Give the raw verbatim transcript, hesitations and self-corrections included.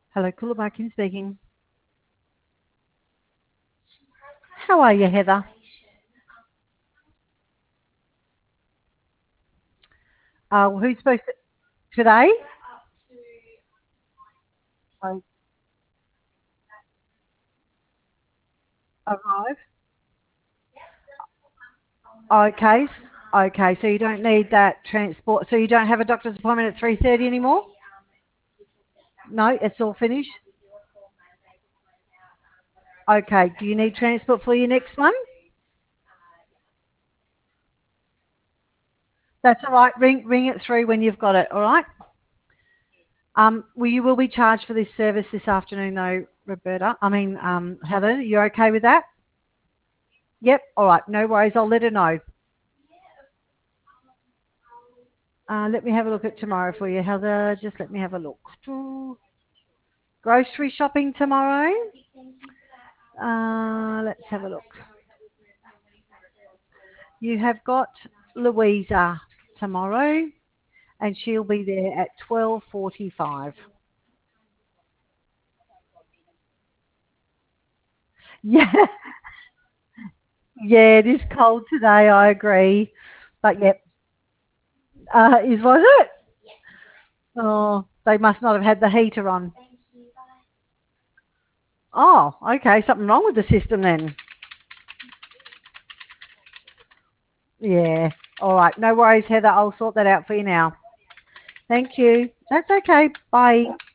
Hello, Coolabah speaking. How are you, Heather? Uh, who's supposed to today? Oh, arrive. Okay. Okay. So you don't need that transport. So you don't have a doctor's appointment at three thirty anymore? No, it's all finished. Okay. Do you need transport for your next one? That's all right. Ring ring it through when you've got it. All right. Um, well, you will be charged for this service this afternoon, though, Roberta. I mean, um, Heather. You okay with that? Yep. All right. No worries. I'll let her know. Uh, let me have a look at tomorrow for you, Heather. Just let me have a look. Grocery shopping tomorrow. Uh, let's have a look. You have got Louisa tomorrow, and she'll be there at twelve forty-five. Yeah, yeah, it is cold today. I agree, but yep, uh, is was it? Oh, they must not have had the heater on. Oh, okay, something wrong with the system then. Yeah. All right, no worries, Heather. I'll sort that out for you now. Thank you. That's okay. Bye.